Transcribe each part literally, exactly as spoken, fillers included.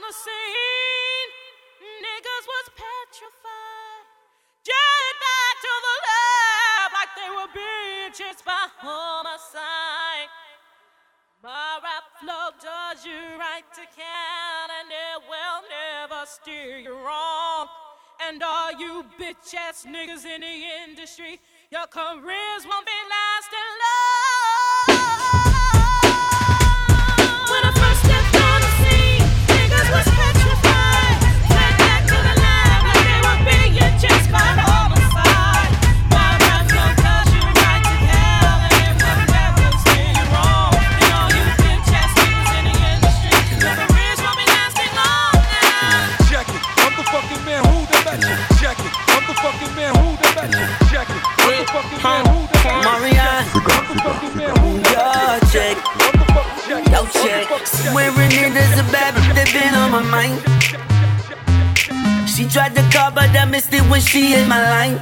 the scene, niggas was petrified. Jetted back to the lab like they were being chased by homicide. My rap flow does you right to count, and it will never steer you wrong. And all you bitch ass niggas in the industry, your careers won't be lasting long. When I first stepped on the scene, niggas was petrified. Went back to the lab like they were being chased by homicide. My rap flow does you right to count, and it will never steer you wrong. And all you bitch ass niggas in the industry, your careers won't be lasting long now. Check it, I'm the fucking man who the best. Check it, I'm the fucking man who the best. Check it, I'm the fucking man who the best. Marianne, I'm the fucking man who the yo, best. check, I'm the fucking check. yo, check. Swearing it is a bad bitch that been on my mind. She tried to call, but I missed it when she hit my line.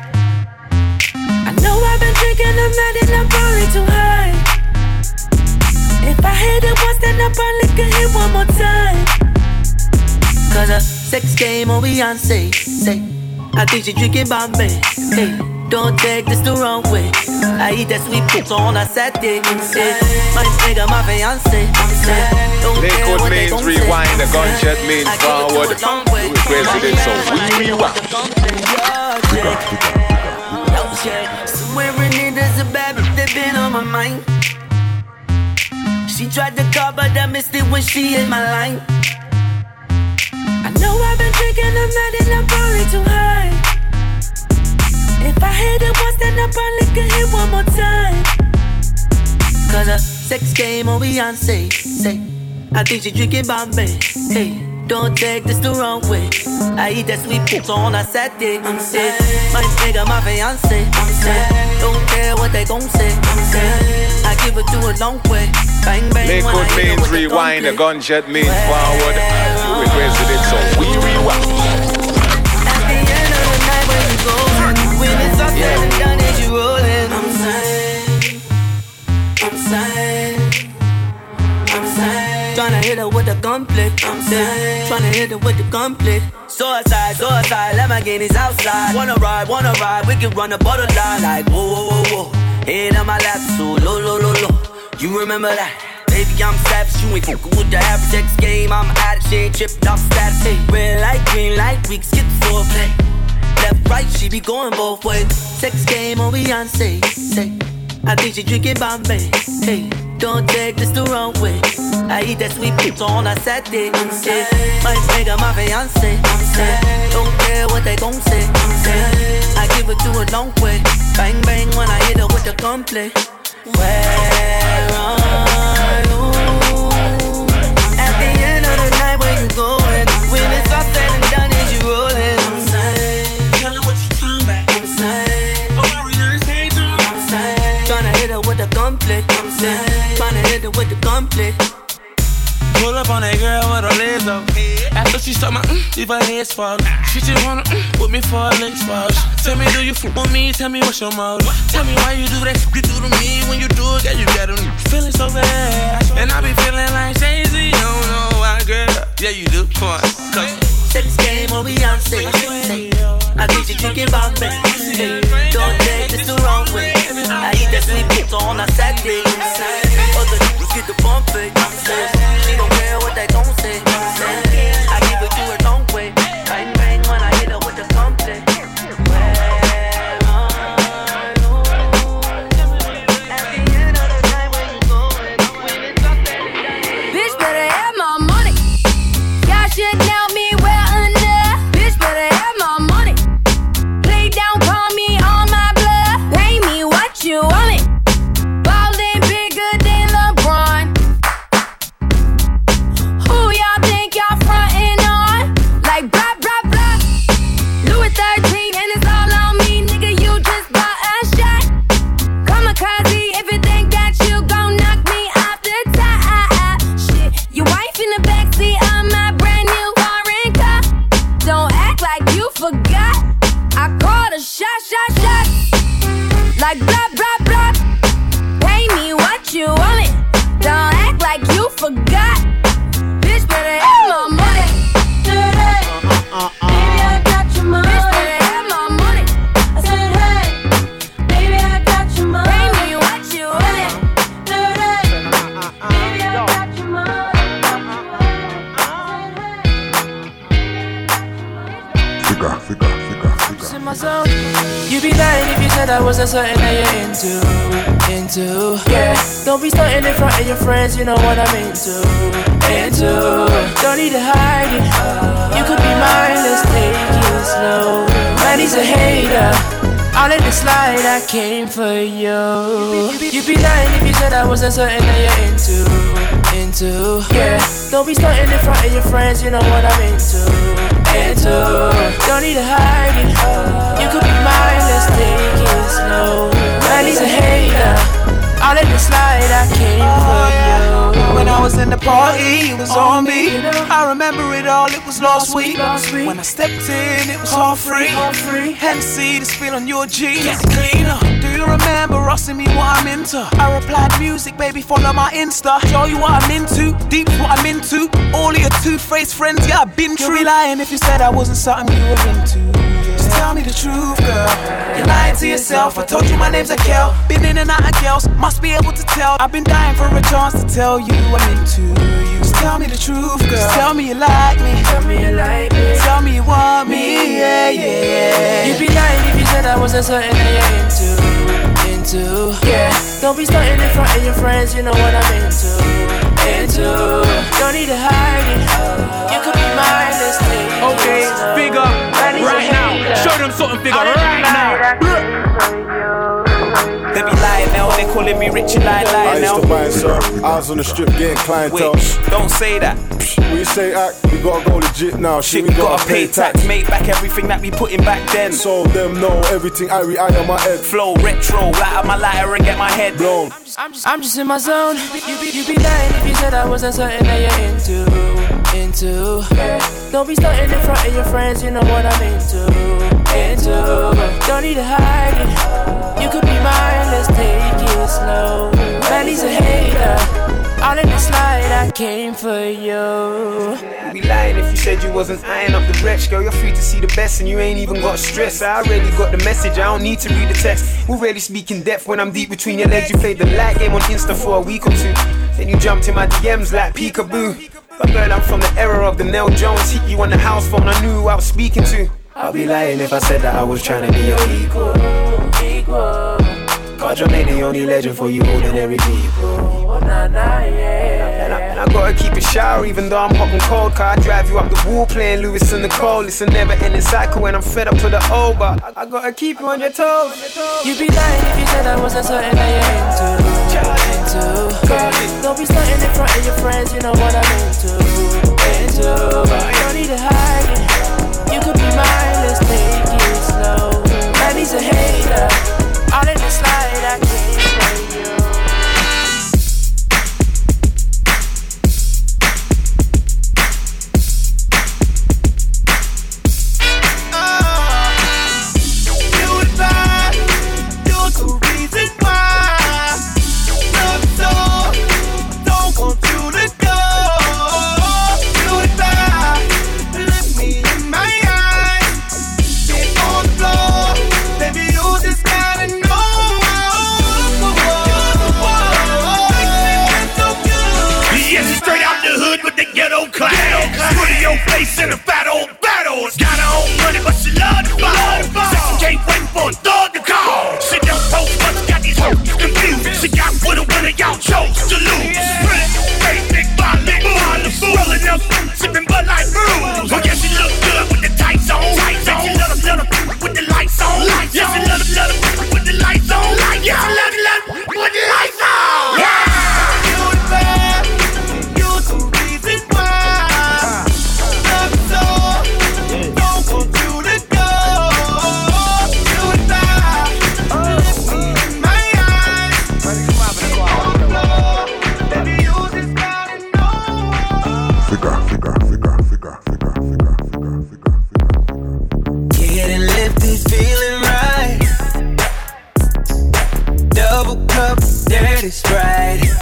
I know I've been drinking, I'm mad and I'm probably too high. If I hit it once, then I probably could hit one more time. Cause a sex game on Beyonce, say, I think she drinking Bombay, hey. Don't take this the wrong way. I eat that sweet poop on a Saturday. Say, my nigga, my fiance. Lakewood means rewind, the gunshot means forward. We requested it, so we rewind. Swearing it is a bad bitch that been on my mind. She tried to call, but I missed it when she hit my line. I know I've been drinking, I'm mad and I'm probably too high. If I hit it once, then I probably could hit one more time. Cause a sex game on Beyonce, say, I think she drinking Bombay, hey. Don't take this the wrong way. I eat that sweet poop on a Saturday. I'm say, my nigga, my fiance. I'm say, don't care what they gon' say. I'm say, I give it to a long way. Bang bang. Lakewood means rewind, the gunshot means forward. We requested it, so we rewind. At the end of the night when you go, when it's all said and done, is you rolling. I'm saying, I'm saying, I'm saying. Tryna hit her with the gunplay. I'm saying, tryna hit her with the gunplay. Suicide, suicide, let my guineas outside. Wanna ride, wanna ride, we can run the borderline. Like whoa, whoa, whoa, whoa. Head on my lap, so low, low, low, low. You remember that? Baby, I'm savage, you ain't fucking with the average X game. I'm addict, she ain't tripped off status. Hey, red light, green light, we can skip the foreplay. Left, right, she be going both ways. Sex game on Beyonce, say, I think she drinking Bombay, hey. Don't take this the wrong way. I eat that sweet poop on a Saturday. I'm say, my nigga, my fiance. I'm say, don't care what they gon' say. I'm say, I give it to a long way. Bang bang when I hit her with the gunplay. Where are you? At the end of the night, where you going? When it's all said and done, is you rolling? I'm saying, tell her what you talking about. I'm saying, oh, warriors hate you. I'm saying, tryna hit her with the gunplay. I'm saying, tryna hit her with the gunplay. Pull up on that girl with her legs up. After she start my mm, leave her head swell. She just wanna mm, put me for a legs swell. Tell me, do you fuck with me? Tell me what's your mouth. Tell me why you do that you do to me. When you do it, girl, you got me feeling so bad. And I be feeling like Jay-Z. You don't know why, girl. Yeah, you do. Come on, come. Sex game on Beyonce. I think she drinking Bombay. Don't take this the wrong way. I eat that sweet poop on a Saturday. Other niggas get the bumping. She don't care what they gon' say. I give it to her long way. Bang bang when I hit her with the gunplay. Bitch better have my money. Y'all should know me well enough. Bitch better have my money. Play down, call me on my blood. Pay me what you want it. Ballin' bigger than LeBron. zone. You be lying if you said I wasn't something that you're into, into. Yeah, don't be starting in front of your friends, you know what I'm into, into. Don't need to hide it, you could be mine, let's take it slow. Man, he's a hater, I'll let it slide, I came for you. You be lying if you said I wasn't something that you're into, into. Yeah, don't be starting in front of your friends, you know what I'm into, into. Don't need to hide it, you could be mine, let's take it slow. Man, he's a hater, I'll let it slide, I came for you. When I was in the party, it was on me. I remember it all, it was last week. When I stepped in, it was all free. Hennessy, this feel on your jeans. Cleaner. Do you remember asking me what I'm into? I replied, music, baby, follow my Insta. Show you what I'm into, deep what I'm into. All of your two-faced friends, yeah, I've been true. You'd be lying if you said I wasn't something you were into. Just tell me the truth, girl. You're lying to yourself. I told you my name's Akel. Been in and out of girls, must be able to tell. I've been dying for a chance to tell you I'm into you. Just tell me the truth, girl. Just tell me you like me. Tell me you like me. Tell me you want me, yeah, yeah, yeah. You'd be lying if you said I wasn't something that you're into, into. Yeah, don't be starting in front of your friends, you know what I'm into, into. Don't need to hide it, you could be mine, let's take it. Okay, figure, right now. Show them something, figure, right now. They be lying now, they calling me rich and lying, lying now. I used to buy and sell, I was on the strip getting clientele. Wait, don't say that. When you say act, we gotta go legit now. Shit, we, we gotta, gotta pay tax. tax. Make back everything that we put in back then. So them know everything I re-eye on my head. Flow retro, light up my lighter and get my head blown. I'm just, I'm just, I'm just in my zone. You be, you be lying if you said I wasn't something that you're into, into. Yeah. Don't be starting in front of your friends, you know what I'm into, into. Don't need to hide it, you could be mine, let's take it slow. Man, he's a hater, I'll let it slide, I came for you. You'd be lying if you said you wasn't eyeing up the wretch. Girl, you're free to see the best and you ain't even got stress. I already got the message, I don't need to read the text. We'll really speak in depth when I'm deep between your legs. You played the light game on Insta for a week or two. Then you jumped in my D Ms like peekaboo. But girl, I'm from the era of the Nell Jones. Hit you on the house phone, I knew who I was speaking to. I'll be lying if I said that I was trying to be your equal, equal. God, you made the only legend for you ordinary people. Oh, nah, nah, yeah. And I, and I gotta keep it shower even though I'm hot and cold. Cause I drive you up the wall playing Lewis and Nicole. It's a never ending cycle when I'm fed up to the old. But I, I gotta keep you on your toes. You'd be lying if you said I wasn't something that you're into, into. Yeah. Don't be starting in front of your friends, you know what I'm into, into. Don't need to hide it, you could be mine, let's take it slow. Man, he's a hater, I'll let it slide, I can't play you. Face in a fat old battle. Got her own money, but she love the ball. Said she can't wait for a thug to call. She them folks must got these hoes confused. She got with a winner, y'all chose to lose. Pretty, face, big body, moves. Rolling up, sipping Bud Light brews. Oh yeah, she look good with the tights on. Tights on. She love them, love them with the lights on. Lights yeah, she love them, love them with the lights on. Lights yeah, she love them, love them with the lights on. Yeah. Sprite.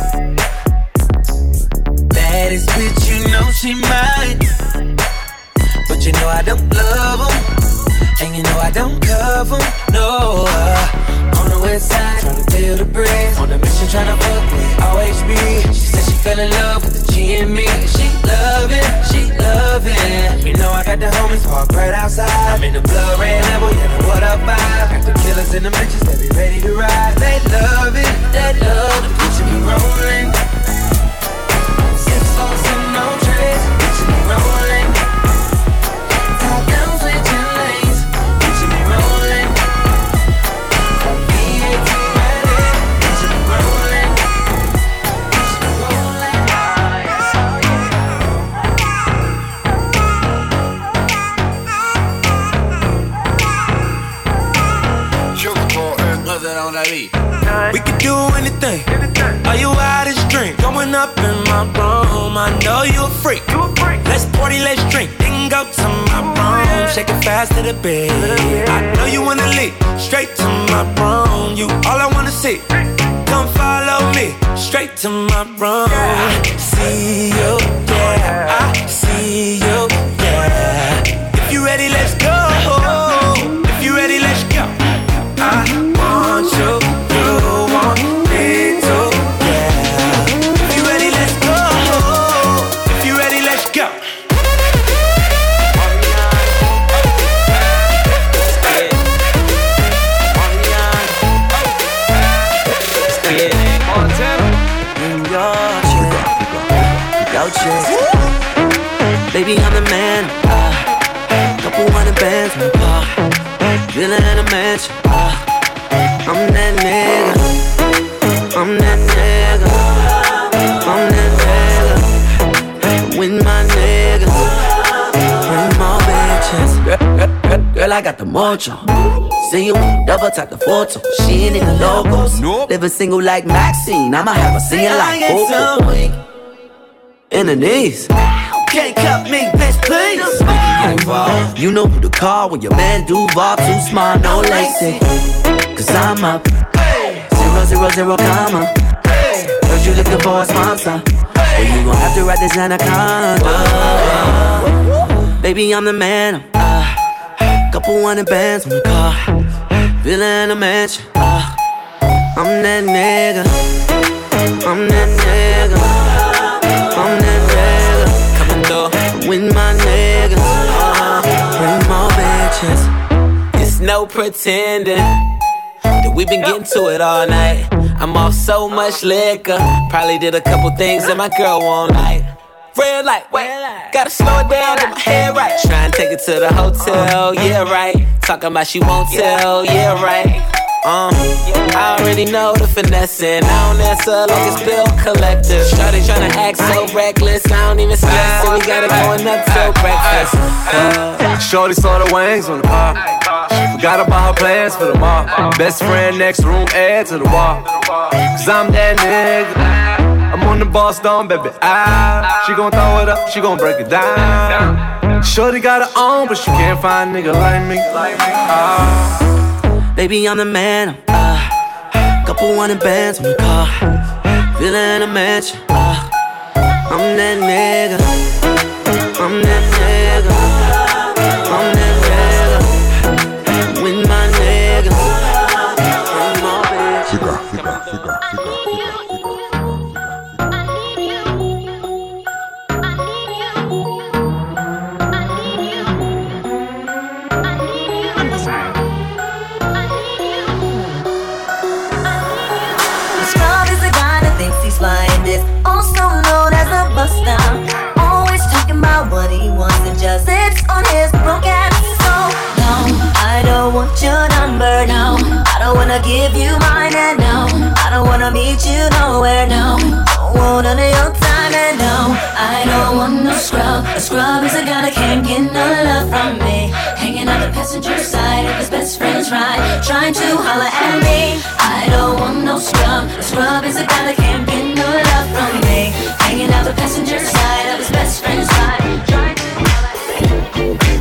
Baddest bitch, you know she mine. But you know I don't love them, and you know I don't cover them, no. uh, On the west side, tryna feel the breeze. On the mission, tryna fuck with O H B. She said she fell in love with the G and me. She love it, she love it. You know I got got the homies parked right outside. I'm in the blood red level, yeah, the what up vibe. Got the killers in the bitches, they be ready to ride. They love it, they love the picture me rolling. Six sauce and no trays, picture me rolling. Top down switching lanes, picture me rolling. V eight ready, picture me rolling. Picture me rolling. We could do anything. Are you out of drink? Going up in my room. I know you a freak. Let's party, let's drink. Then go to my room. Shake it fast to the bed. I know you wanna leave. Straight to my room. You all I wanna see. Come follow me. Straight to my room. See you, yeah. I see you, yeah. If you ready, let's go. If you ready, let's go. I want you, you want me too, yeah. If you ready, let's go. If you ready, let's go. Montana. In your chair, your chair. Baby, I'm the man. Uh, couple hundred bands in the car. Villa in a mansion. Uh, I'm that nigga. I'm that nigga. I'm that nigga. With my niggas. Bring more bitches. Girl, girl, girl, girl, I got the mojo. See you, double tap the photo. She ain't in the logos. Nope. Living single like Maxine. I'ma have her singing like Coco. In the knees. Can't cut me, bitch, please. You know who to call when your man Duval too smart, no lacy. Cause I'm up zero, zero, zero, comma. Cause you looking for a sponsor. Well, you gon' have to write this anaconda. Baby, I'm the man. Uh, couple hundred bands on the car. Villa in a mansion. Uh, I'm that nigga. I'm that nigga. I'm that nigga. With my niggas, uh, bring more bitches. It's no pretending that we been getting to it all night. I'm off so much liquor. Probably did a couple things that my girl won't like. Red light, wait, gotta slow it down, get my head right. Try and take it to the hotel, yeah right. Talking about she won't tell, yeah right. Uh, I already know the finessing. I don't answer like it's bill collector. Shawty tryna act so reckless. I don't even stress it. We got it going up till breakfast. Uh, Shorty saw the wings on the pop. She forgot about her plans for the mall. Best friend next room, add to the wall. Cause I'm that nigga. I'm on the boss down, baby. Ah, she gon' throw it up, she gon' break it down. Shorty got her own, but she can't find a nigga like me. Ah. Baby, I'm the man. Uh, couple hundred bands on the car. Villa in a mansion. Uh, I'm that nigga. I'm that nigga. I'm that nigga. With my niggas. Bring more bitches. Fica, fica, fica, fica, also known as a buster. Always talking about what he wants and just sits on his broken soul. No, I don't want your number, no. I don't wanna give you mine, and no, I don't wanna meet you nowhere, no. Don't want none of your time, and no, I don't want no scrub. A scrub is a guy that can't get no love from me. Hanging on the passenger side of his best friend's ride, trying to holler at me. I don't want no scrub. A scrub is a guy that can't get no love from me. Hanging out the passenger side of his best friend's ride, trying to holler at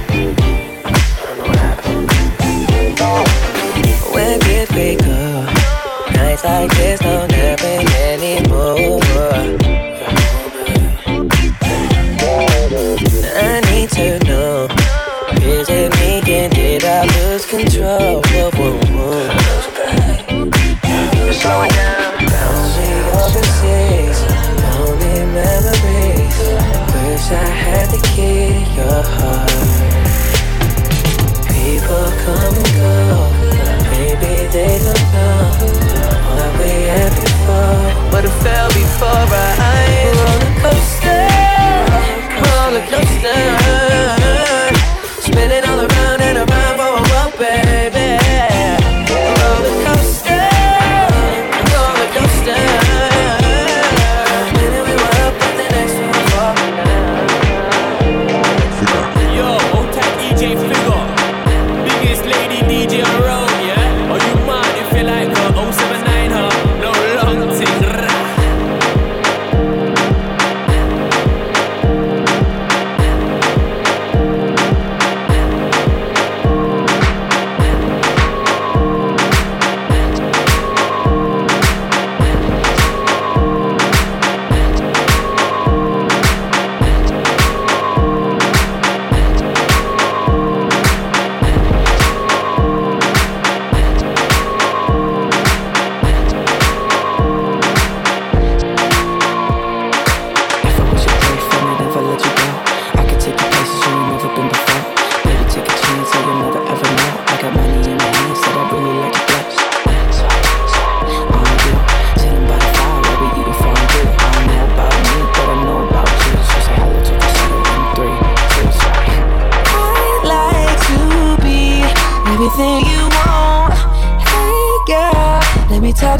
me. When did we go? Nights like this don't happen anymore. I need to know, is it me? Did I lose control? Whoa, whoa, whoa. Slow it down. Bouncing overseas, lonely memories. Wish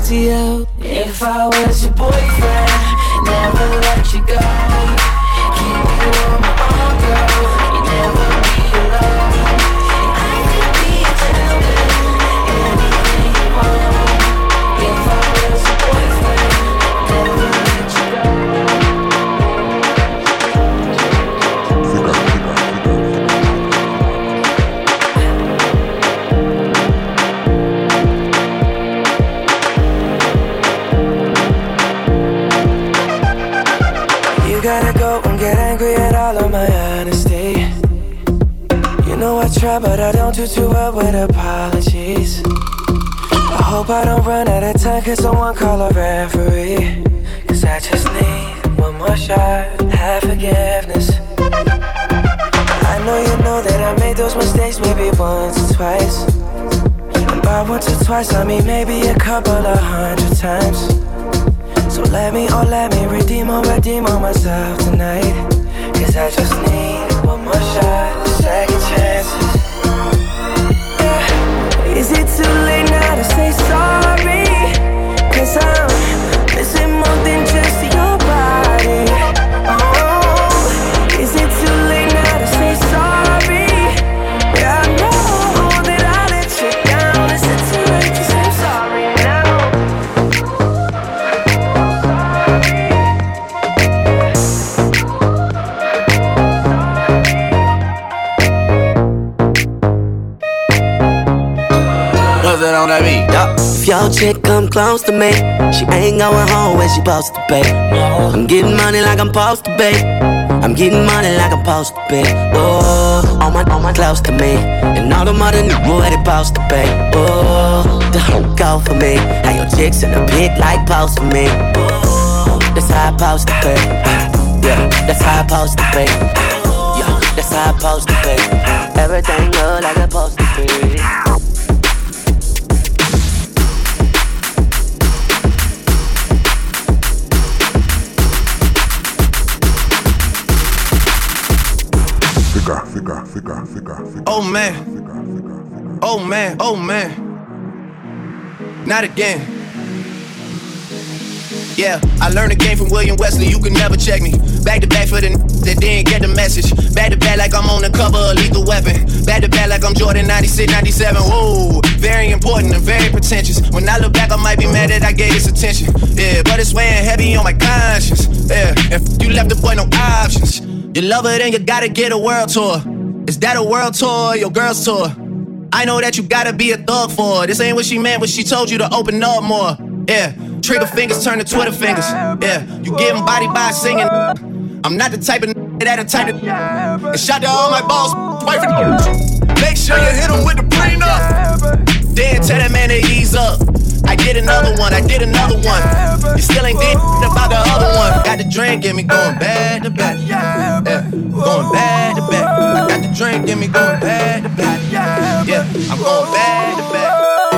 talk to you. If I was your boyfriend, never let you go. Keep you on my arm, girl. You never be alone. I could be a gentleman, anything you want. If I was your boyfriend, never let you go. You gotta go and get angry at all of my honesty. You know I try, but I don't do too well with apologies. I hope I don't run out of time, cause someone call a referee. Cause I just need one more shot, have forgiveness. I know you know that I made those mistakes maybe once or twice. And by once or twice I mean maybe a couple of hundred times. So let me, oh let me redeem or redeem on myself tonight. Cause I just need one more shot, second chances. Yeah. Is it too late now to say sorry? Cause I'm missing more than just your body. Oh, is it too late now to say sorry? Yeah, I know that I let you down. Is it too late to say sorry now? On that beat, yeah. If your chick come close to me, she ain't going home when she supposed to be. I'm getting money like I'm supposed to be. I'm getting money like I'm supposed to be. Oh, all my, all my close to me, and all the mother knew where they supposed to be. Oh, the whole go for me. How your chicks in the pit like post for me. Oh, that's how I supposed to be. Yeah, that's how I supposed to be. Yeah, that's how I supposed to be. Everything look like it's supposed to be. Oh man, oh man, oh man, not again. Yeah, I learned the game from William Wesley, you can never check me. Back to back for the n- that didn't get the message. Back to back like I'm on the cover of Lethal Weapon. Back to back like I'm Jordan ninety-six, ninety-seven. Whoa, very important and very pretentious. When I look back, I might be mad that I gave this attention. Yeah, but it's weighing heavy on my conscience. Yeah, and f- you left the boy no options. You love her, then you gotta get a world tour. Is that a world tour or your girl's tour? I know that you gotta be a thug for her. This ain't what she meant when she told you to open up more. Yeah, trigger fingers turn to Twitter fingers. Yeah, you getting body by singing. I'm not the type of that a type of. And shout to all my balls, wife and make sure you hit him with the prenup. Then tell that man to ease up. I did another one, I did another one. You still ain't did about the other one. Got the drink, get me going bad to back. Yeah, going bad to back. I got the drink, get me going bad to back. Yeah, I'm going bad to back.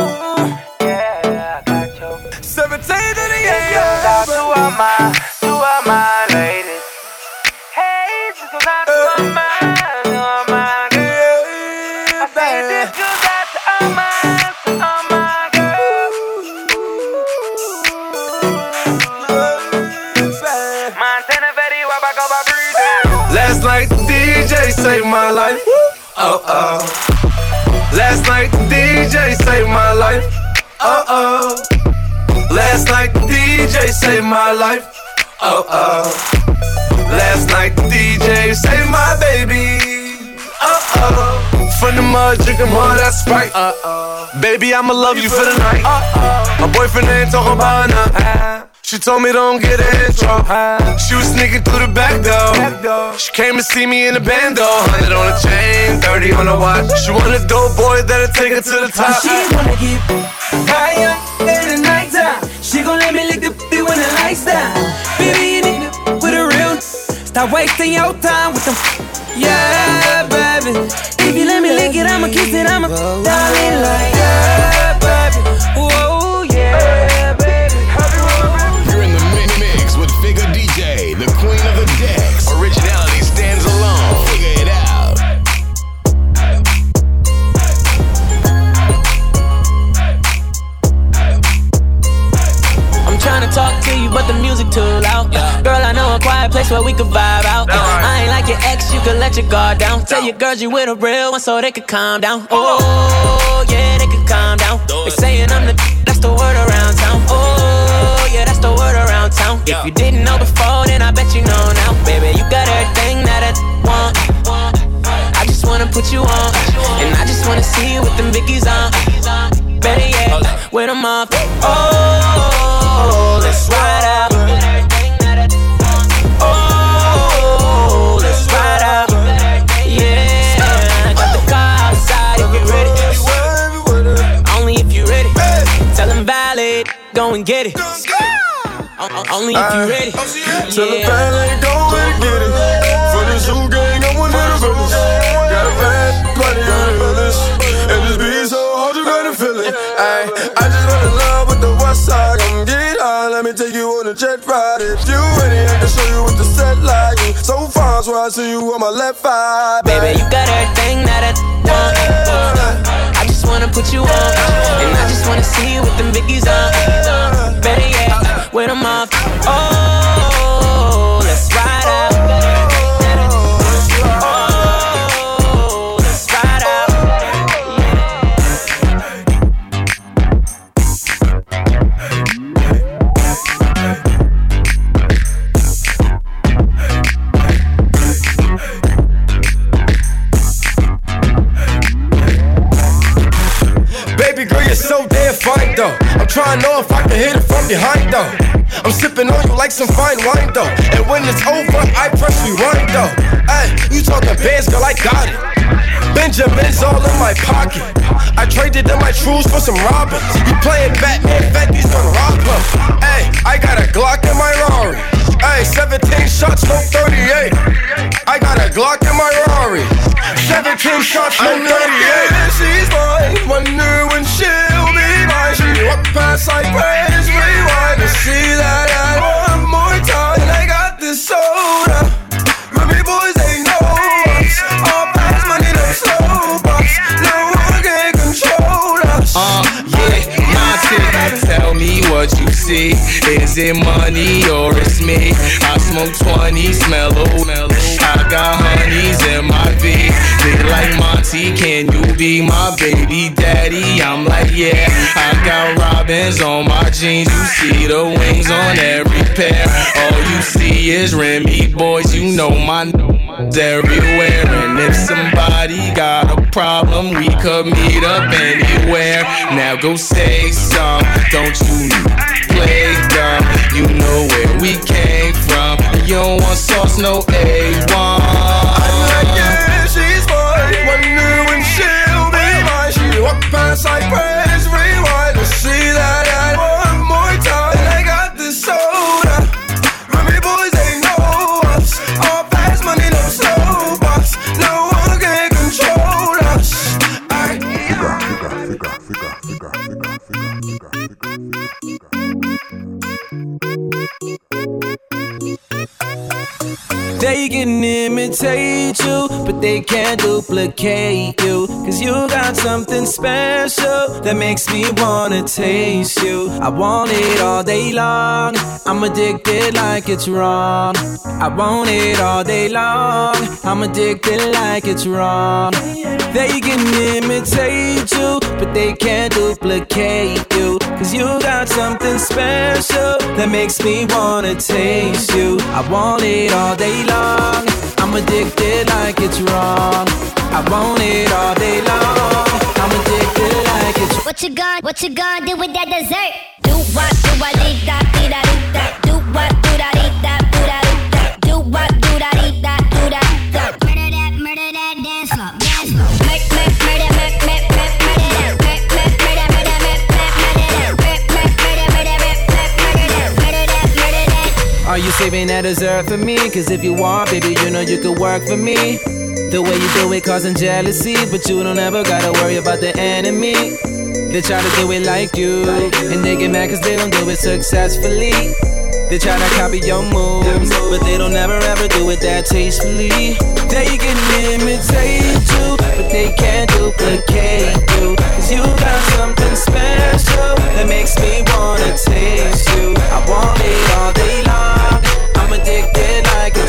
seventeen to the end. Shout out to all my, to all my ladies. Hey, just go out to all my, to all my girls. I say this goes out to all my, to all my girls. Montana, Betty, Wabaka, Babri. Last night the D J saved my life. Oh oh. Last night the D J saved my life. Oh oh. Last night the D J saved my life. Oh oh. Last night the D J saved my baby. Oh oh. From the mud, drinking more that Sprite. Uh oh. Baby, I'ma love you for the night. Uh oh. My boyfriend ain't talking about nothing. She told me don't get an intro. She was sneaking through the back door. She came to see me in the bando. Hundred on the chain, thirty on the watch. She want a dope boy that'll take her to the top. She wanna get higher in the nighttime. She gon' let me lick the b when the lights down. Baby, you need to with a real. Stop wasting your time with them. Yeah, baby. If you let me lick it, I'ma kiss it, I'ma darling like yeah, baby. Whoa, yeah, baby. You're in the mix with Figure D J, the queen of the decks. Originality stands alone. Figure it out. place where we could vibe out. I ain't like your ex, you could let your guard down. Tell your girls you with a real one so they could calm down. Oh, yeah, they could calm down. They saying I'm the that's the word around town. Oh, yeah, that's the word around town. If you didn't know before, then I bet you know now. Baby, you got everything that I want. I just wanna put you on, and I just wanna see you with them biggies on. Better yet, with them off. Oh, let's ride out. Oh, let's ride out. Yeah, got the car outside if you're ready. Only if you're ready. Tell them valid, go and get it. Only if you're ready. Tell them valid, go and get it. For the zoo gang, I'm one of the villains. Got a bad money on the village. And this beat so hard, you gotta feel it. Ay, I just wanna love with the west side. Come get high, let me take you on a jet ride. If you ready, I can show you what the set like. So far, so I see you on my left side. Baby, you got everything that I want. I just wanna put you on, and I just wanna see you with them biggies on. Better yet, with them off. Oh, let's ride out. So damn fine though. I'm trying to know if I can hit it from behind though. I'm sipping on you like some fine wine though. And when it's over, I press rewind though. Ay, you talking bands, girl, I got it. Benjamin's all in my pocket. I traded in my trues for some Robins. You playing Batman, Fenty's on Robin. Ay, I got a Glock in my Rari. Ay, seventeen shots, no thirty-eight. I got a Glock in my Rari. seventeen shots, no thirty-eight. She's mine, wonder when she'll be mine. She walk past like praise, rewind to see that I one more time. And I got this soda. Remy boys ain't no us. All fast money, no slow bucks. No one can control us. Uh, yeah, my tick. Tell me what you see. Is it money or it's me? I smoke twenty, smell oh, mellow. I got honeys in my V. They like Monty, can you be my baby daddy? I'm like, yeah. I got robins on my jeans. You see the wings on every pair. All you see is Remy boys. You know my n****s everywhere. And if somebody got a problem, we could meet up anywhere. Now go say some. Don't you play dumb? You know where we came from. You don't want sauce, no A one. I'm like, yeah, she's mine. Wonder when she'll be mine. She walk past like praise, rewind to see that I one more time. And I got this soda. Remy boys ain't no ups. All fast money, no slow bucks. No one can control us. I They can imitate you, but they can't duplicate you. Cause you got something special that makes me wanna taste you. I want it all day long. I'm addicted like it's wrong. I want it all day long. I'm addicted like it's wrong. They can imitate you, but they can't duplicate you. Cause you got something special that makes me wanna taste you. I want it all day long. I'm addicted like it's wrong. I want it all day long. I'm addicted like it's What you gonna, what you gonna do with that dessert? Do what, do what, dee da, dee da, dee da. Do what, do da, dee da, do da, dee da. Do what, do da, dee da, do da, da. Murder that, murder that, dance floor, dance floor. Make, make, murder, make, make, make, murder that. Make, make, murder, murder, make, make, murder that. Make, make, murder, murder, make, make, murder that. Murder that, murder that. Are you saving that dessert for me? Cause if you want, baby, you know you could work for me. The way you do it causing jealousy, but you don't ever gotta worry about the enemy. They try to do it like you, and they get mad cause they don't do it successfully. They try to copy your moves, but they don't ever ever do it that tastefully. They can imitate you, but they can't duplicate you. Cause you got something special that makes me wanna taste you. I want it all day long. I'm addicted like a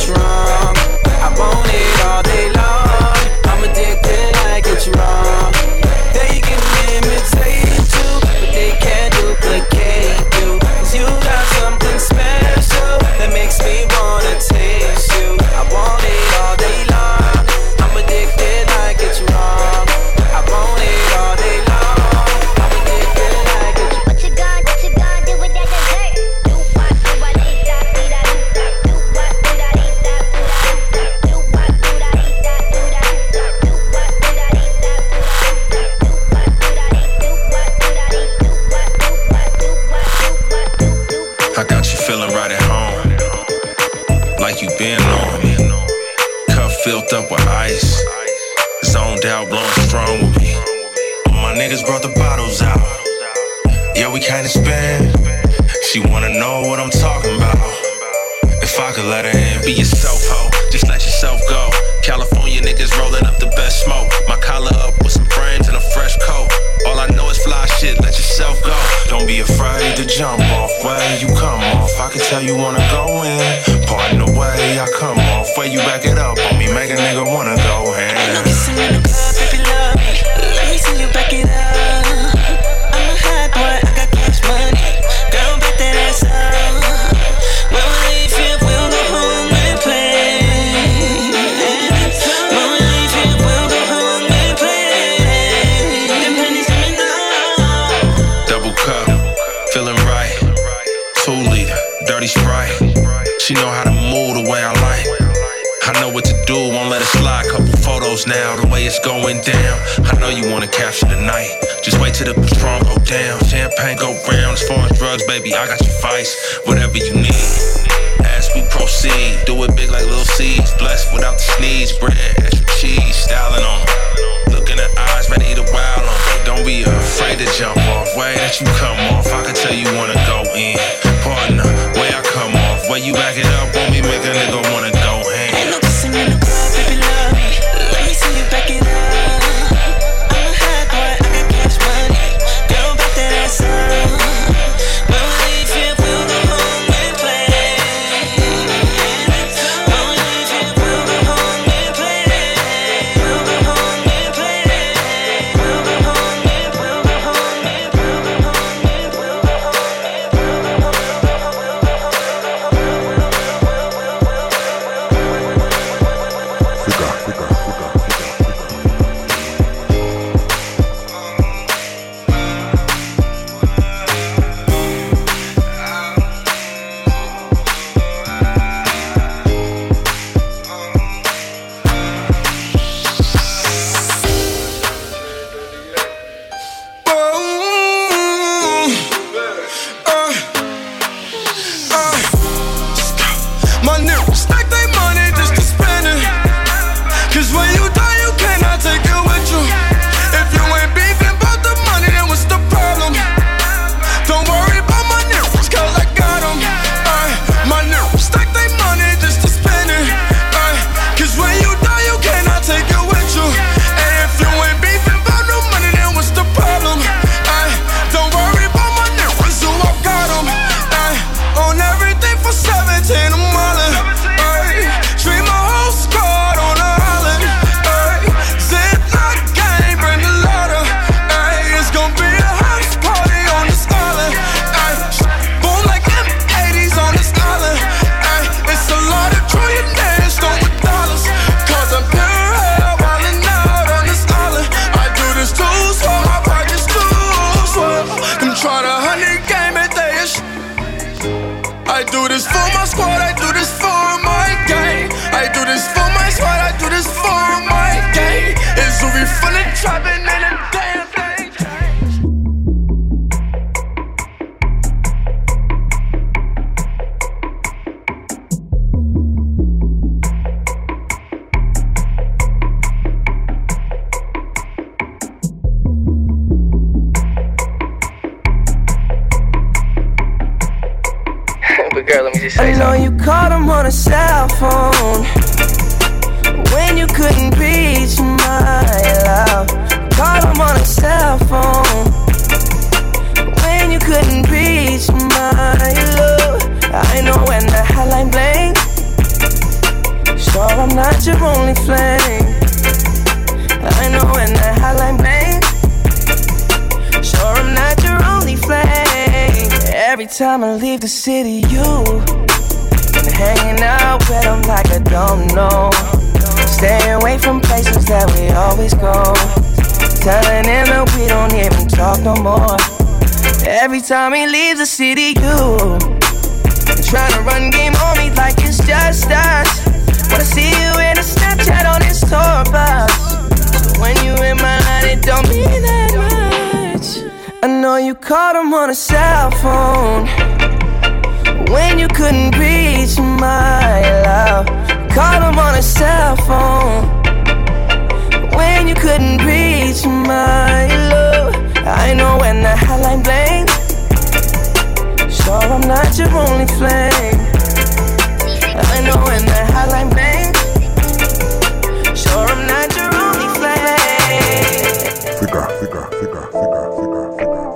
been on me. Cup filled up with ice. Zoned out, blowing strong with me. My niggas brought the bottles out. Yeah, we kinda spin. She wanna know what I'm talking about. If I could let her in, be yourself, ho. Just let yourself go. California niggas rolling up the best smoke. My collar up with some frames and a fresh coat. All I know is fly shit, let yourself go. Don't be afraid to jump off where you come off. I can tell you wanna go in. Pardon the way I come off. Where you back it up on me, make a nigga wanna go in. Ain't no kissing in the club if you love me. Let me see you back it up. I'm a hot boy, I got cash money. Girl, back that ass up. When we leave here, we'll go home and play. When we leave here, we'll go home and play. Them pennies coming down. Double cup, feeling right. Two liter, dirty Sprite. She know how to move the way I like. I know what to do, won't let it slide. Couple photos now, the way it's going down. I know you wanna capture the night. Just wait till the Patron go down. Champagne go round. As far as drugs, baby, I got your vice. Whatever you need, as we proceed. Do it big like little seeds. Blessed without the sneeze. Bread, extra cheese, styling on. Look in the eyes, ready to wild on. Don't be afraid to jump off. Way that you come off, I can tell you wanna go in. Partner, way I come off. Way you back it up on me, make a nigga wanna go in. Ain't no kissing in the club if you love me. Let me see you back it up. I'm a hot boy, I got cash money. Girl, back that ass up. When we leave here, we'll go home and play. When we leave here, we'll go home and play. We'll go home and play. We'll go home and we'll go home and we'll go home and we'll go home and we'll go home. My niggas stack they money just to spend it. Cause when you die, you cannot take it with you. If you ain't beefing about the money, then what's the problem? Don't worry about my niggas, cause I got them. Ay, my niggas stack they money just to spend it. Ay, cause when you die, you cannot take it with you. And if you ain't beefing about no money, then what's the problem? Ay, don't worry about my niggas, who I got them. Ay, on everything for seventeen a month. Treat my whole squad on the island. Ay, Ziploc gang, bring the ladder. Ay, it's gon' be a house party on this island. Ay, boom like them eighties on this island. Ay, it's a lot of trillionaires stone with dollars. Cause I'm pure hell wildin' out on this island. I do this too, so my pockets too swell. Them try to honey game and they is. I do this for my squad, I do this for my gang. I do this for my squad, I do this for my gang. It's Uvi full of trapping and a damn thing. But girl, let me just say I know something. you called him on a cell phone when you couldn't reach my love. Called him on a cell phone when you couldn't reach my love. I know when the hotline bling, sure I'm not your only flame. I know when the hotline bling, sure I'm not your only flame. Every time I leave the city, you been hanging out with them like I don't know. Stay away from places that we always go. Telling him that we don't even talk no more. Every time he leaves the city, you trying to run game on me like it's just us. Wanna see you in a Snapchat on his tour bus. But when you in my life, it don't mean that much. I know you called him on a cell phone when you couldn't reach my love. Call him on a cell phone when you couldn't reach my love. I know when the hotline blanks, sure I'm not your only flame. I know when the hotline blanks, sure I'm not your only flame. Figure, figure, figure, figure, figure, figure, figure.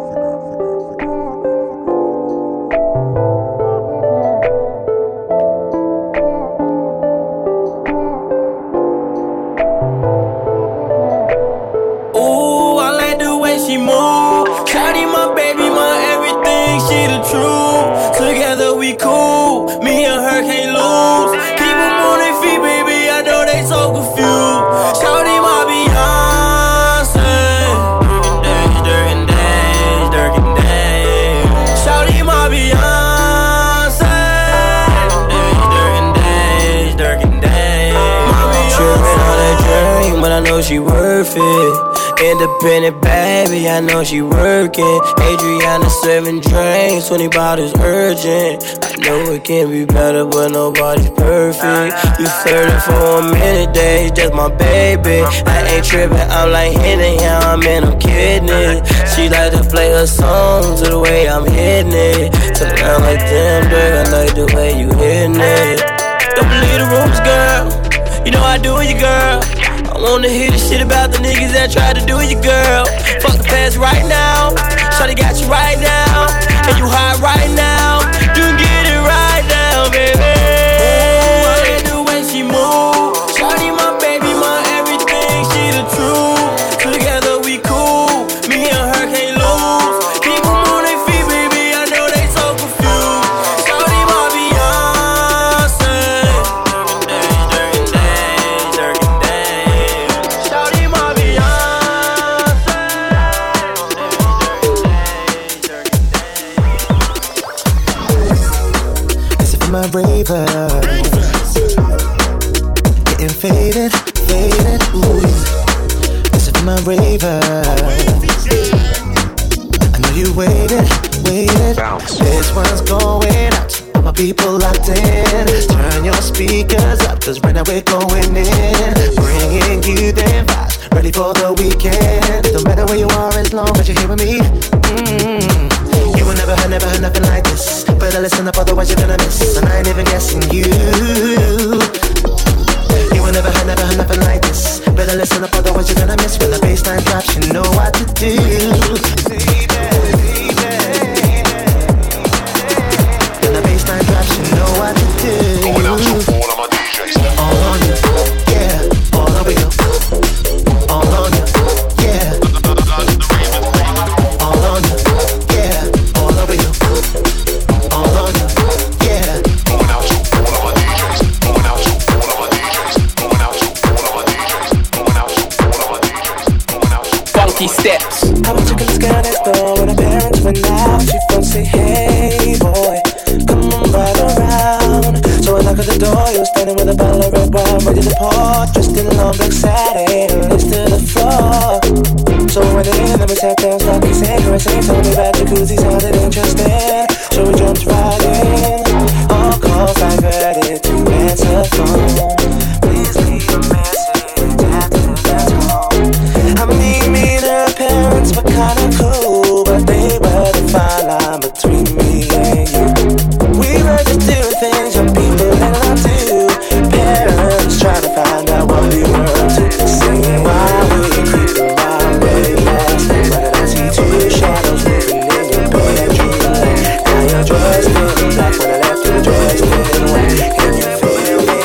Ooh, I like the way she move. Shawty my baby, my everything, she the truth. Together we cool, me and her can't lose. Keep them on their feet, baby, I know they so confused. Shawty my Beyonce, Dirk and Dash, Dirk and Dash. Shawty my Beyonce, Dirk and Dash, Dirk and Dash. Trippin' on that drink, but I know she worth it. Independent baby, I know she working. Adriana serving drinks, twenty bottles urgent. I know it can be better, but nobody's perfect. You flirting for a minute, days, just my baby. I ain't tripping, I'm like hitting him, I'm in, I'm kidding it. She like to play her songs to the way I'm hitting it. Turn around like damn, girl, I like the way you hitting it. Don't believe the rumors, girl. You know I do it, you girl. I wanna hear the shit about the niggas that tried to do you, girl. Fuck the past right now. Shawty got you right now, and you hot right now. You get it right now, baby. Ooh, I like the way she move. Shawty my baby, my everything, she the truth. Together we cool, me and her can't lose. Keep them on their feet, baby, I know they so confused. Shawty my Beyonce, my raver, getting faded, faded, ooh. This is my raver. I know you waited, waited. This one's going out. All my people locked in. Turn your speakers up, cause right now we're going in. Bringing you them vibes, ready for the weekend. No matter where you are, as long as you're here with me. Mm-hmm. You will never have, never had nothing like this. Better listen up, otherwise you're gonna miss. And I ain't even guessing you. You will never have, never had nothing like this. Better listen up, otherwise you're gonna miss. When the bassline drops, you know what to do. Baby, baby. When the bassline drops, you know what to do. Going out to all of my D Js. All on you, yeah, all over you. All on you, yeah. All on you. Steps. I was checking this girl next door when her parents went out. She phone say, hey boy, come on right around. So I knock at the door, you were standing with a bottle of red wine, ready to pour, dressed in long black satin, legs to the floor. So we went in and we sat down, started kissing, caressing, told me about jacuzzi, sounded interesting. So we jumped right in. All calls diverted to answer phone. Please leave a message after the tone. I mean, me and her parents were kinda cool, but they were the fine line between me and you. We were just doing things young people had not do. Parents trying to find out what we were up to. Saying why we creep around way past. Why did I see two shadows moving in your bedroom? Now you're dressed in black when I left you dressed in white. Can you feel it?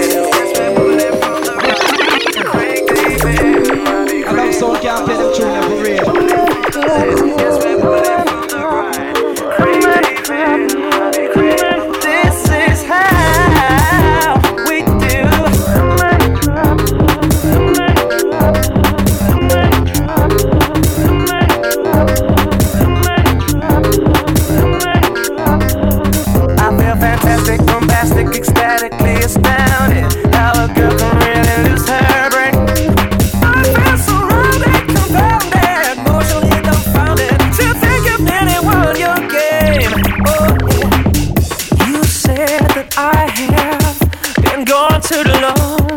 I love soul, can't play them tune for real. This is how we do. I feel fantastic, bombastic, ecstatically astounded. How a girl can really lose her brain. I feel so wrong and confounded, emotionally dumbfounded. To think of anyone your game. Oh, yeah. gone too long.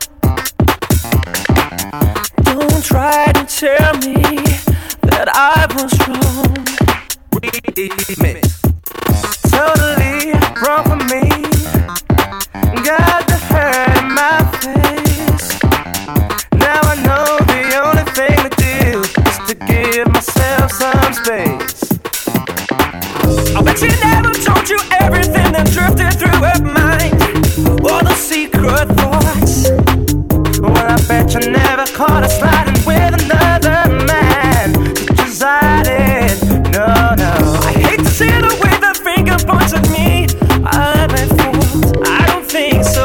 Don't try to tell me that I was wrong. Remix. Totally wrong for me. Got the hurt in my face. Now I know the only thing to do is to give myself some space. I bet she never told you everything that drifted through her mind, all the secret thoughts. Well, I bet you never caught her sliding with another man. Decided, no, no. I hate to see the way the finger points at me. I'm at fault, I don't think so.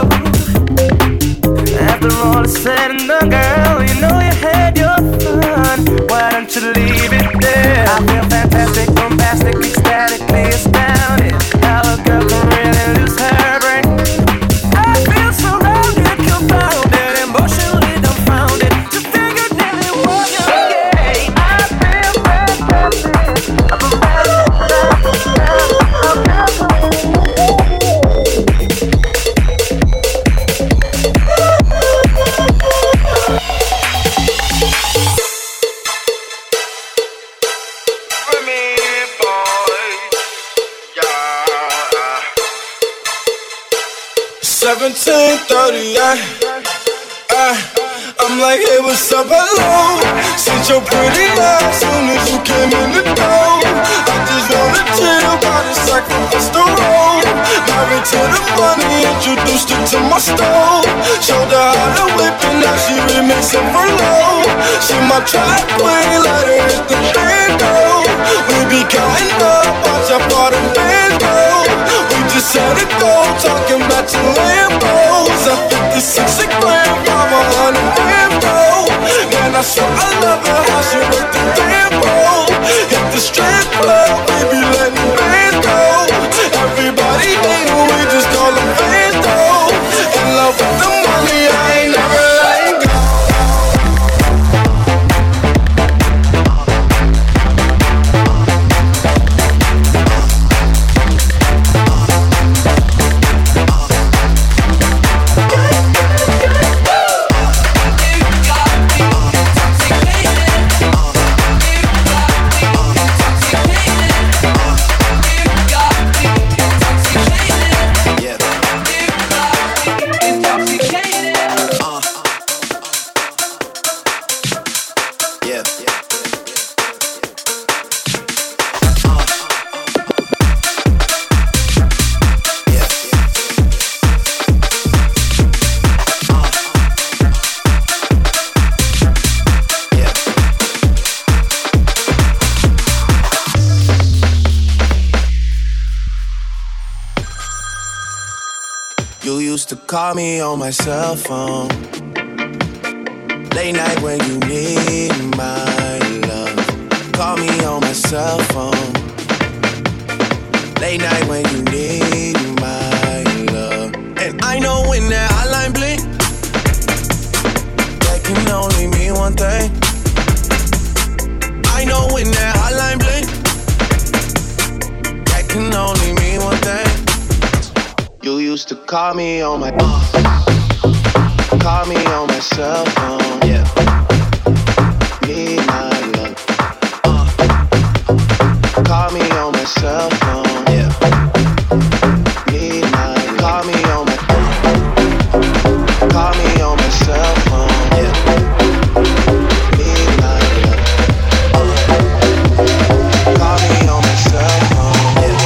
After all is said and done, girl, you know you had your fun. Why don't you leave it there? I feel fantastic, bombastic, ecstatically astounded. How a girl can really lose her brain. I feel surrounded, confounded, emotionally dumbfounded. To think it nearly was your game. I feel fantastic, seventeen thirty-eight, uh, I'm like, hey, what's up, hello? Since your pretty ass soon as you came in the door. I just wanna chill, got a sack from the store. Married to the money, introduced her to my stove. Showed her how to whip and now she remixing for low. She my track queen, let her hit the bando. We be counting up, watch how far the band go. We just set it go, talking about your Lambos. A fifty-six a gram, five hundred Lambo. Man, I swear I love her, how she work the Lambo. Hit the strip club, we be letting bands go. Everybody hate who we just call them fans though. In love with the money, I ain't never letting go. Call me on my cell phone. Late night when you need my love. Call me on my cell phone. Late night when you need my love. And I know when that hotline blink, that can only mean one thing. I know when that hotline blink, that can only mean one thing. You used to call me on my uh, call me on my cell phone, yeah. Need my love. Uh, call me on my cell phone, yeah. Need my love. Call me on my call me on my cell phone, yeah. Need my love. Uh, call me on my cell phone, yeah.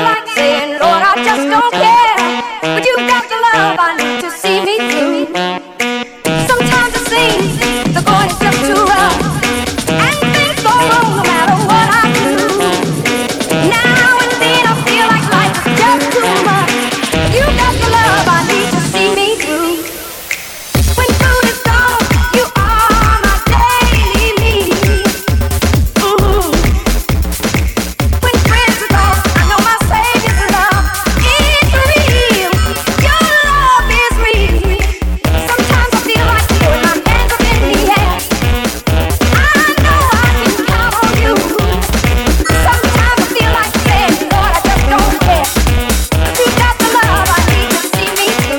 like saying, Lord, I just don't care. But you've got the love I need to see me through. Sometimes it seems the going is just too rough, and things go wrong no matter what I do. Now and then I feel like life is just too much. You've got the love I need to see me through. When food is gone, you are my daily need. Mm-hmm. When friends are gone, I know my Savior's love is real. Your love is real. Sometimes I feel like throwing my hands up in the air. I know I can count on you. Sometimes I feel like saying, Lord, I just don't care. You got the love I need to see me through.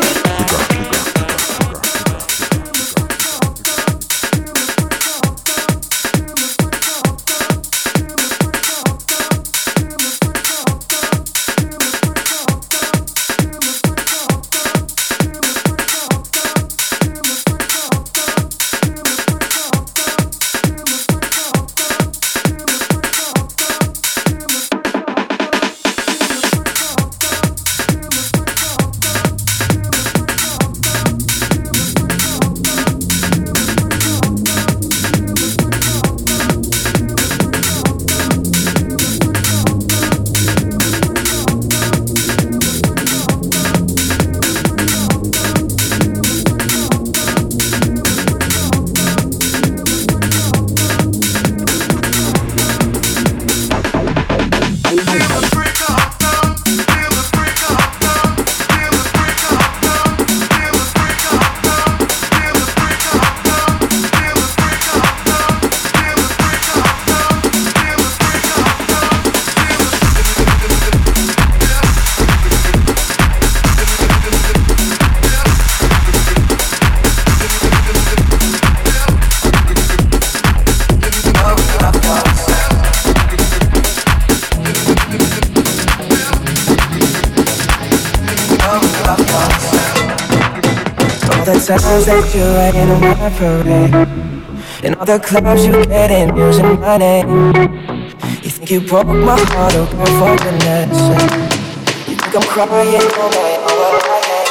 All the times that you ride in my parade, and all the clubs you get in using my name. You think you broke my heart, oh girl, for goodness sake. You think I'm crying all night, oh well I ain't.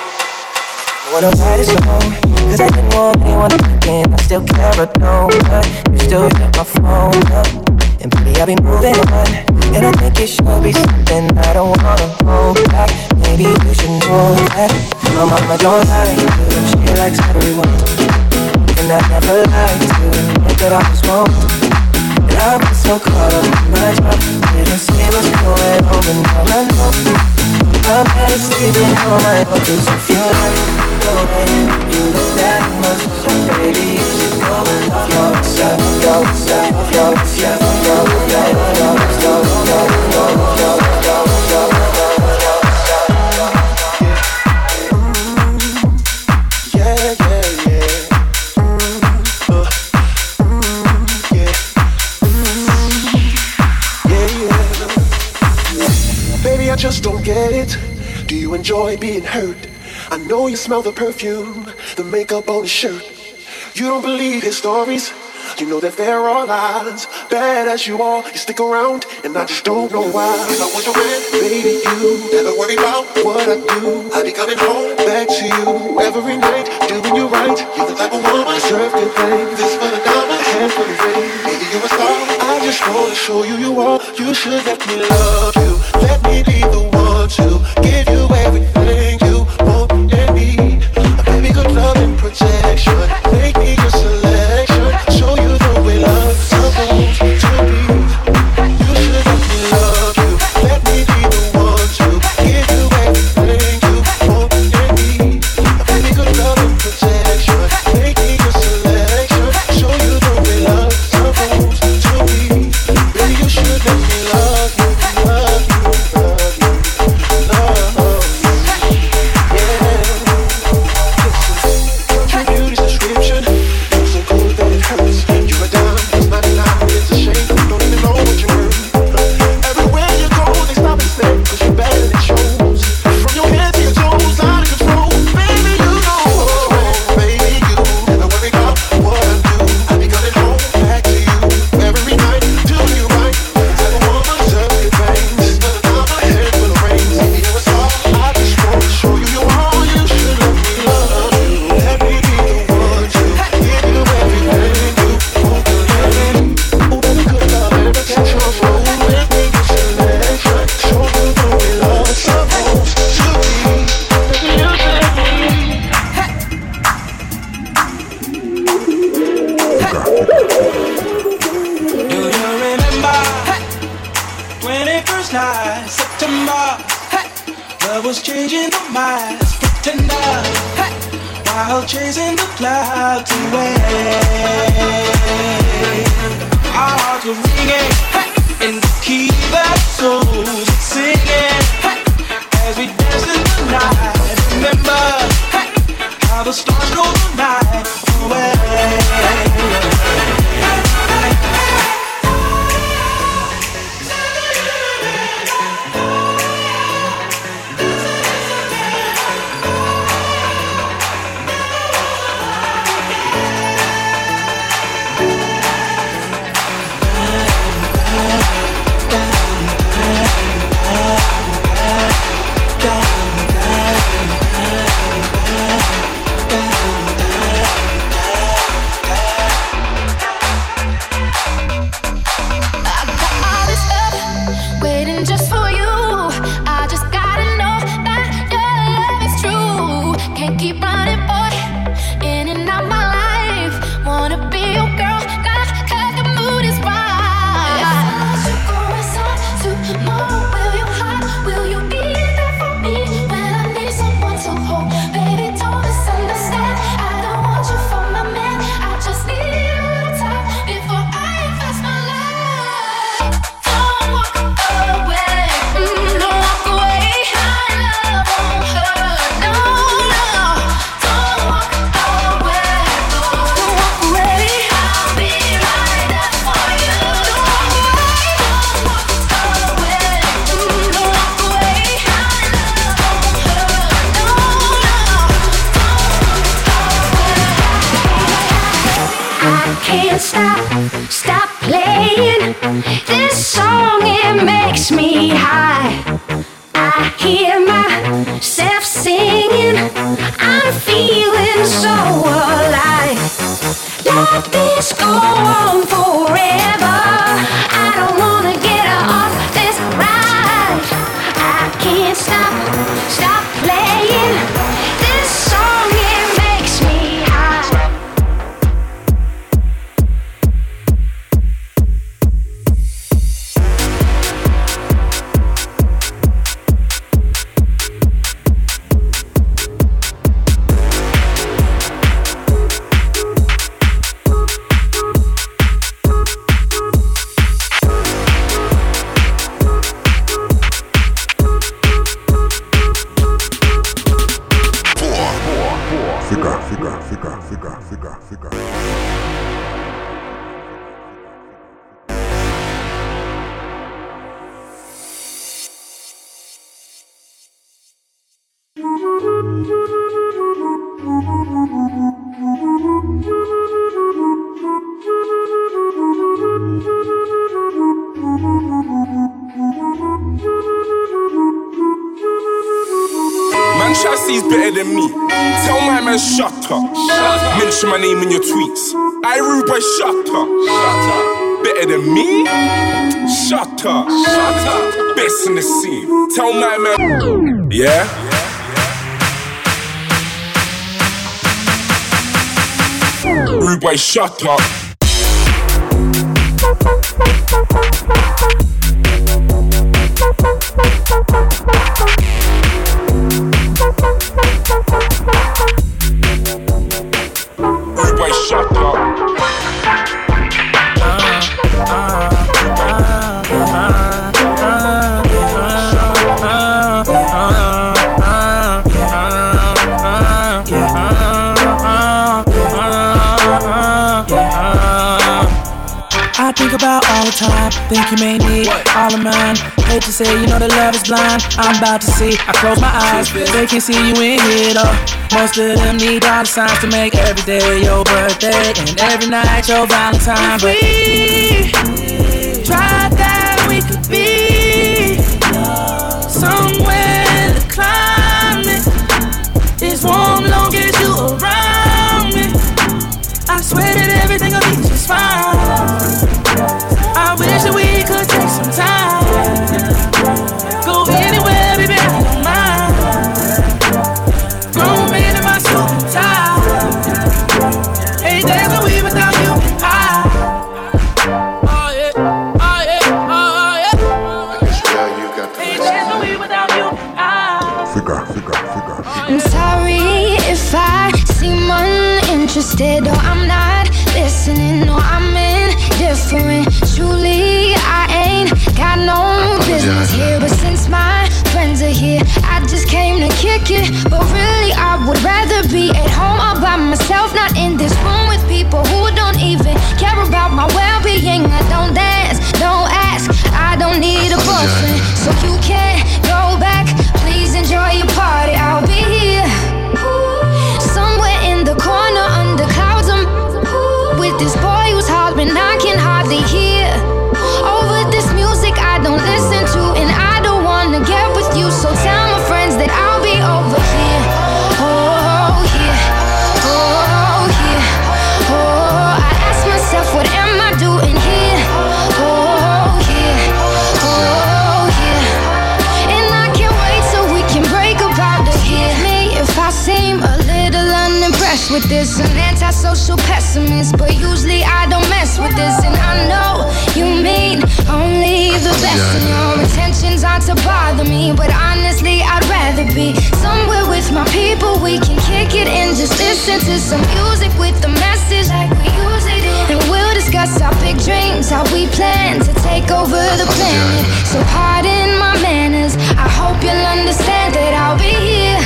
I wanna write a song, cause I didn't want anyone thinking I still care or don't, but you still hit my phone up. And baby, I'll be moving on, and I think it should be something I don't wanna hold back. Maybe you should know that my mama don't like you, she likes everyone. And I never liked you, admit that I was wrong. And I've been so caught up in my job, didn't see what's going on, and now I know I'm better sleeping on my own. Cause if you like the way you look that much, so baby, you should go and love yourself, yourself, yourself, yourself, yourself, yourself, yourself. I just don't get it. Do you enjoy being hurt? I know you smell the perfume, the makeup on his shirt. You don't believe his stories. You know that there are lies. Bad as you are, you stick around, and I just don't know why. If I was your man, baby, you never worry about what I do. I'll be coming home back to you every night, doing you right. You're the type of woman I deserve good things. This for the diamond, hands for the ring. Baby, you're a star. I just wanna show you you are. You should let me love you. Let me be the one to give you everything you want and need. A baby, good love and protection. Make me your selection. Show you the way love's supposed to be. You should let me love you. Let me be the one to give you everything you want and need. A baby, good love and protection. Make me your selection. Show you the way love's supposed to be. Baby, you should let me love you, love you. September, hey, love was changing the minds. Pretender, hey, while chasing the clouds away. Our hearts were ringing, hey, in the key that souls were singing, hey, as we danced in the night. Remember, hey, how the stars stole the night away. Can't stop, stop playing this song, it makes me high. I hear myself singing, I'm feeling so alive. Let this go on forever, I don't wanna get off this ride. I can't stop, stop playing this song, it makes me high. Man, Chassie's better than me. Tell my man shut up. Mention my name in your tweets. I rude boy, shut up. Better than me? Shut up. Best in the scene. Tell my man. Yeah? Rude boy, shut up. Rude boy, shut up. I think about all the time, think you may need all of mine. Hate to say, you know that love is blind. I'm about to see, I close my eyes, they can see you in here though. Most of them need dollar signs to make every day your birthday and every night your Valentine. But we tried that, we could be somewhere the climate is warm, long as you around me. I swear that everything will be just fine. I wish that we could take some time, go anywhere, baby, I don't mind. Grown man in my suit and tie. Hey, days when we without you and I. Oh yeah, oh yeah, oh yeah. It's real, you got the interested, or I'm not listening, or I'm indifferent. Truly, I ain't got no business here, but since my friends are here, I just came to kick it. But really, I would rather be at home all by myself, not in this room with people who don't even care about my well-being. I don't dance, don't ask, I don't need a boyfriend, so you can't go back. Please enjoy your party, I'll be here somewhere in the corner under clouds. I'm with this boy whose heart and I can hardly hear. Over this music I don't listen to, and I don't wanna get with you, so tell my friends that I'll be over here. Oh yeah, oh yeah, oh, I ask myself, what am I doing here? Oh yeah, oh yeah, and I can't wait so we can break up out of here. Me if I seem a little unimpressed with this, an antisocial pessimist, but usually I don't mess with this, and I know you mean only the best, and your intentions aren't to bother me, but honestly I'd rather be somewhere with my people. We can kick it and just listen to some music with a message like we usually do, and we'll discuss our big dreams, how we plan to take over the planet. So pardon my manners, I hope you'll understand that I'll be here,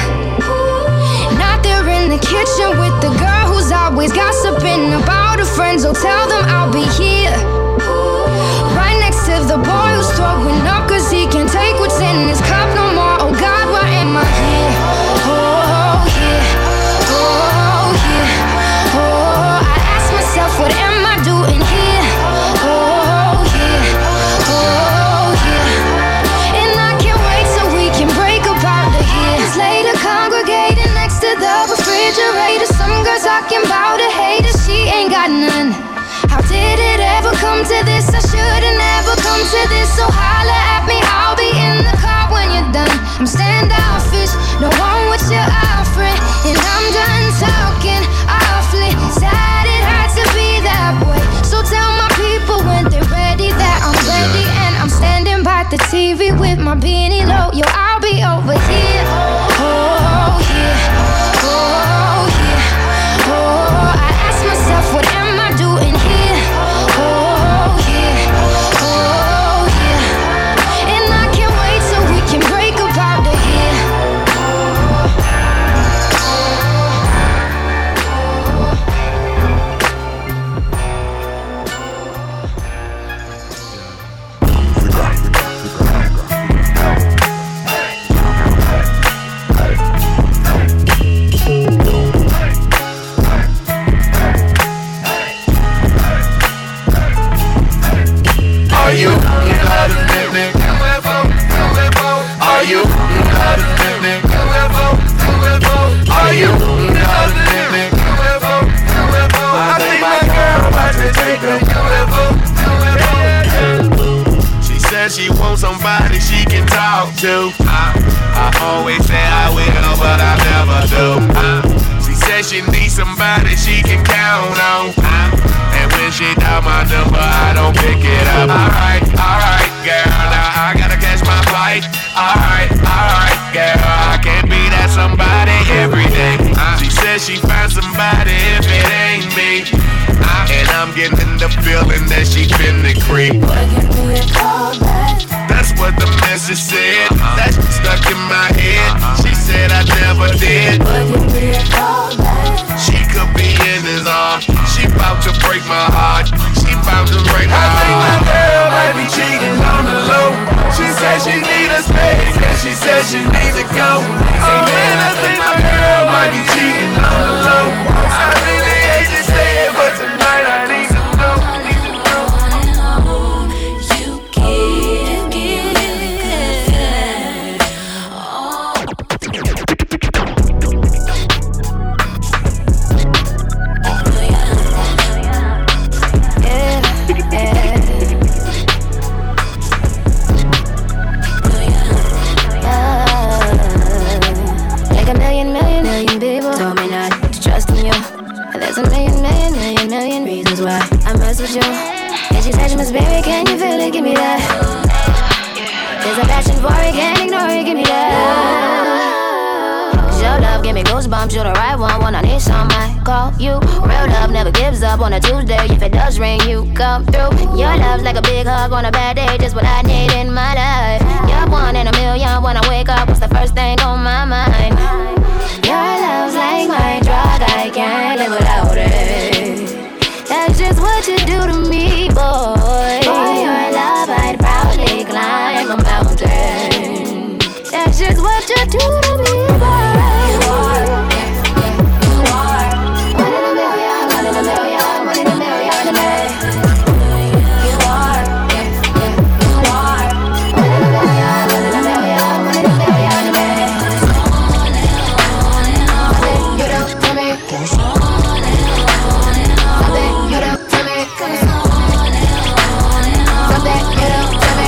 not there in the kitchen with the girl who's always gossiping about her friends. Oh, tell them I'll be here right next to the boy who's throwing up cause he can't take what's in his cup no more. Oh God, why am I here? Oh yeah, oh yeah, oh, I ask myself, what am I doing here? Oh yeah, oh yeah, and I can't wait so we can break up out of here. It's later congregating next to the refrigerator, some girls talking about a hater, she ain't got none. How did it ever come to this? I should've never come to this, so holla at me, I'll be in the car when you're done. I'm standoffish, no one what you're offering, and I'm done talking awfully. Sad it had to be that way, so tell my people when they're ready that I'm ready, and I'm standing by the T V with my beanie low. Yo, I'll be over here. Oh yeah, oh yeah, oh, I ask myself, what am I doing here? Oh yeah, oh yeah, and I can't wait so we can break up out of here. Are you not a living U F O? Are you not a living U F O? Are you not a living U F O? I think my girl about to take a U F O. She says she wants somebody she can talk to. I, I always say I will, but I never do. I, she says she needs somebody she can count on. I, and when she dial my number, I don't pick it up. Alright, alright, girl, now I gotta catch my flight. Alright, alright, girl, I can't be that somebody every day. She says she finds somebody if it ain't me, and I'm getting the feeling that she finna creep. That's what the message said. That's stuck in my head. She said I never did. She could be in his arms. She bout to break my heart. She bout to break my heart. I think my girl might be cheating on the low. She said she need a space, and she said she needs to go. Oh man, I think my girl might be cheating on the low. I really hate to say it, but tonight I need to know. Need to know. You give me you. And she said you must bury, can you feel it? Give me that. There's a passion for it, can't ignore it, give me that. Cause your love give me goosebumps, you're the right one. When I need some, I call you. Real love never gives up on a Tuesday. If it does rain, you come through. Your love's like a big hug on a bad day, just what I need in my life. You're one in a million. When I wake up, what's the first thing on my mind? Your love's like my drug, I can't live without it. That's just what you do to me, boy. For your love, I'd proudly climb a mountain. That's just what you do to me, boy. You are, you are one in a million, one in a million, one in a million to me. You are, you are one in a million, one in a million, one in a million to me. Something you do to me. Something you do to me. Something you do to me.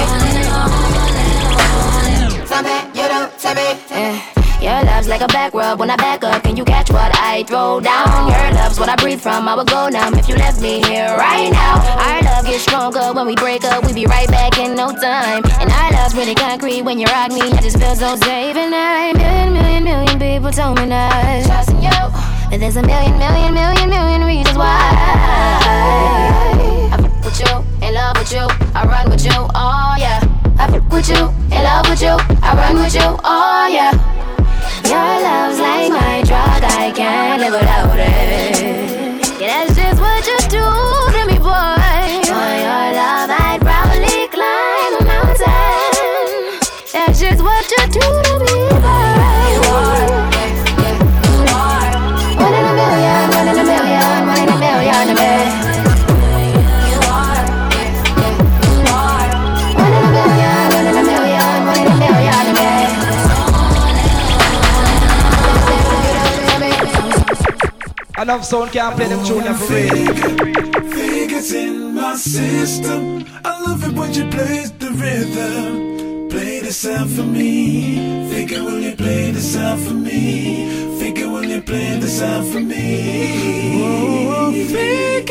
Something you do to me. Yeah. Your love's like a back rub. When I back up, can you catch what I throw down? Your love's what I breathe from. I would go numb if you left me here right now. Our love gets stronger when we break up. We be right back in no time. And our love's really concrete. When you rock me, I just feel so safe. And I, million, million, million people told me not trusting you. But there's a million, million, million, million reasons why I fuck with you, in love with you, I run with you, oh yeah. I fuck with you, in love with you, I run with you, oh yeah. Your love's like my drug, I can't live without it. Yeah, that's just what you do to me, boy. For your love, I'd probably climb a mountain. That's just what you do to me, boy. You are, you are one in a million, one in a million, one in a million to me. You are, you are one in a million, one in a million, one in a million to me. I love sound, can't play them tune for real. Vegas in my system. I love it when you play the rhythm. Play the sound for me. Figure will you play the sound for me? Figure will you play the sound for me? Oh, Vegas.